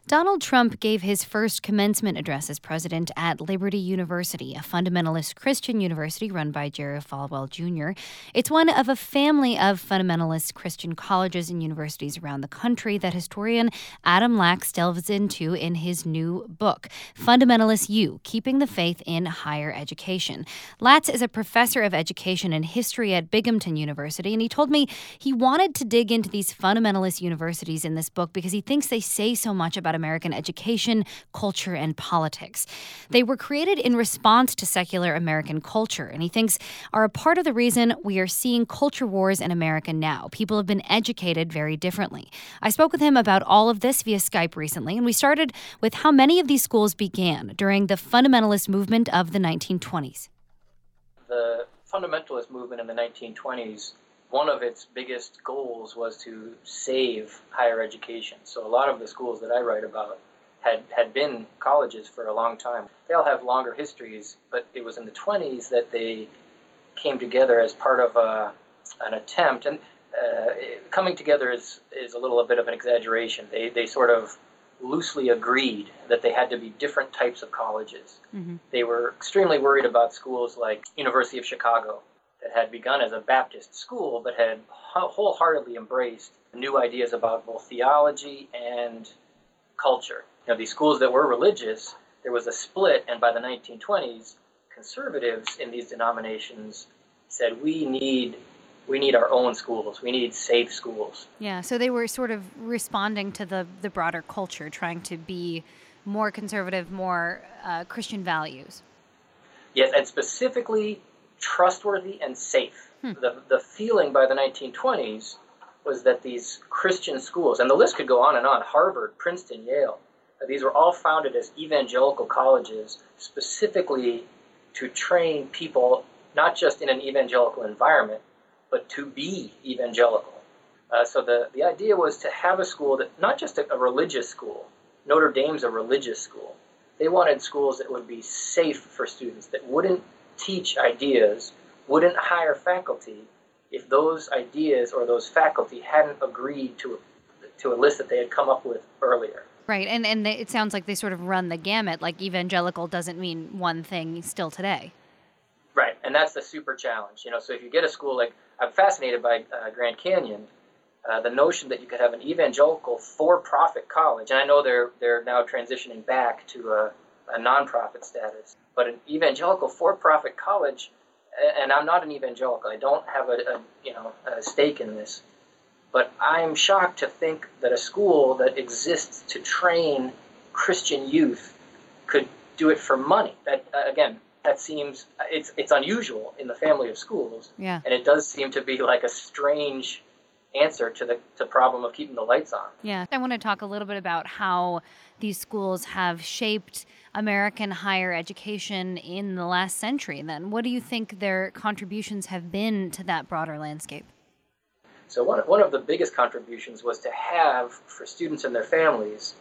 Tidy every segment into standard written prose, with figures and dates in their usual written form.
Donald Trump gave his first commencement address as president at Liberty University, a fundamentalist Christian university run by Jerry Falwell Jr. It's one of a family of fundamentalist Christian colleges and universities around the country that historian Adam Lax delves into in his new book, Fundamentalist U: Keeping the Faith in Higher Education. Lax is a professor of education and history at Binghamton University, and he told me he wanted to dig into these fundamentalist universities in this book because he thinks they say so much about American education, culture, and politics. They were created in response to secular American culture, and he thinks are a part of the reason we are seeing culture wars in America now. People have been educated very differently. I spoke with him about all of this via Skype recently, and we started with how many of these schools began during the fundamentalist movement of the 1920s. The fundamentalist movement in the 1920s, one of its biggest goals was to save higher education. So a lot of the schools that I write about had been colleges for a long time. They all have longer histories, but it was in the 20s that they came together as part of an attempt. And coming together is a little bit of an exaggeration. They sort of loosely agreed that they had to be different types of colleges. Mm-hmm. They were extremely worried about schools like University of Chicago, that had begun as a Baptist school, but had wholeheartedly embraced new ideas about both theology and culture. These schools that were religious, there was a split, and by the 1920s, conservatives in these denominations said, we need our own schools. We need safe schools. Yeah, so they were sort of responding to the broader culture, trying to be more conservative, more Christian values. Yes, and specifically trustworthy and safe. The feeling by the 1920s was that these Christian schools, and the list could go on and on, Harvard, Princeton, Yale, these were all founded as evangelical colleges specifically to train people not just in an evangelical environment, but to be evangelical. So the idea was to have a school that, not just a religious school, Notre Dame's a religious school. They wanted schools that would be safe for students, that wouldn't teach ideas, wouldn't hire faculty if those ideas or those faculty hadn't agreed to a list that they had come up with earlier. Right, and it sounds like they sort of run the gamut, like evangelical doesn't mean one thing still today. Right, and that's the super challenge. So if you get a school like, I'm fascinated by Grand Canyon, the notion that you could have an evangelical for-profit college, and I know they're now transitioning back to a nonprofit status, but an evangelical for-profit college, and I'm not an evangelical, I don't have a stake in this, but I'm shocked to think that a school that exists to train Christian youth could do it for money. That again, that seems it's unusual in the family of schools, yeah. And it does seem to be like a strange answer to the problem of keeping the lights on. Yeah, I want to talk a little bit about how these schools have shaped American higher education in the last century. Then, what do you think their contributions have been to that broader landscape? So one of the biggest contributions was to have, for students and their families,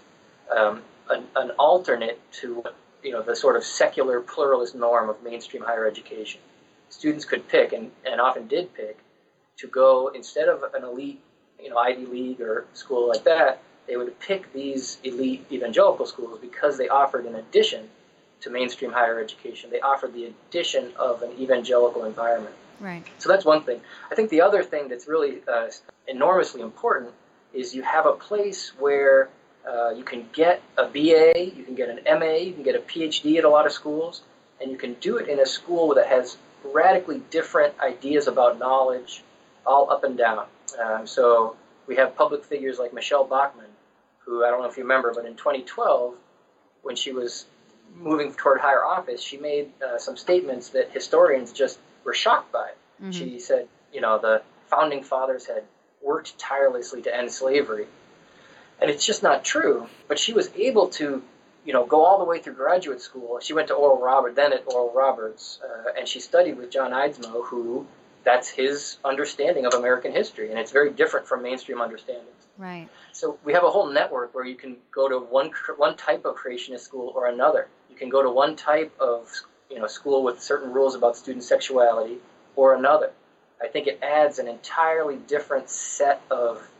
an alternate to the sort of secular pluralist norm of mainstream higher education. Students could pick, and often did pick, to go, instead of an elite, Ivy League or school like that, they would pick these elite evangelical schools because they offered, in addition to mainstream higher education, they offered the addition of an evangelical environment. Right. So that's one thing. I think the other thing that's really enormously important is you have a place where you can get a BA, you can get an MA, you can get a PhD at a lot of schools, and you can do it in a school that has radically different ideas about knowledge, all up and down. So we have public figures like Michelle Bachmann, who, I don't know if you remember, but in 2012, when she was moving toward higher office, she made some statements that historians just were shocked by. Mm-hmm. She said, the founding fathers had worked tirelessly to end slavery. And it's just not true. But she was able to, go all the way through graduate school. She went to Oral Roberts, and she studied with John Eidsmoe, who, that's his understanding of American history, and it's very different from mainstream understandings. Right. So we have a whole network where you can go to one type of creationist school or another. You can go to one type of school with certain rules about student sexuality or another. I think it adds an entirely different set of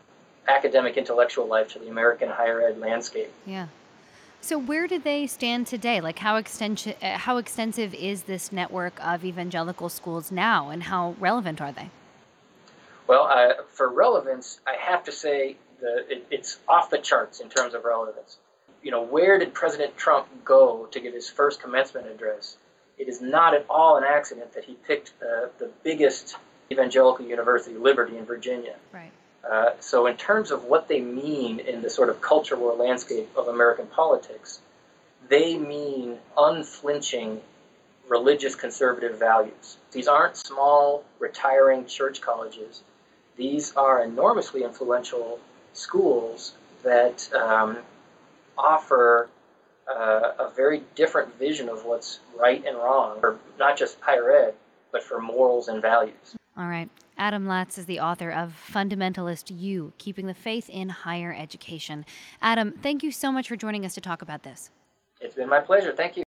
academic intellectual life to the American higher ed landscape. Yeah. So where do they stand today? Like how extensive is this network of evangelical schools now, and how relevant are they? Well, for relevance, I have to say it's off the charts in terms of relevance. Where did President Trump go to give his first commencement address? It is not at all an accident that he picked the biggest evangelical university, Liberty in Virginia. Right. So in terms of what they mean in the sort of culture war landscape of American politics, they mean unflinching religious conservative values. These aren't small, retiring church colleges. These are enormously influential schools that offer a very different vision of what's right and wrong, for not just higher ed, but for morals and values. All right. Adam Latz is the author of Fundamentalist You, Keeping the Faith in Higher Education. Adam, thank you so much for joining us to talk about this. It's been my pleasure. Thank you.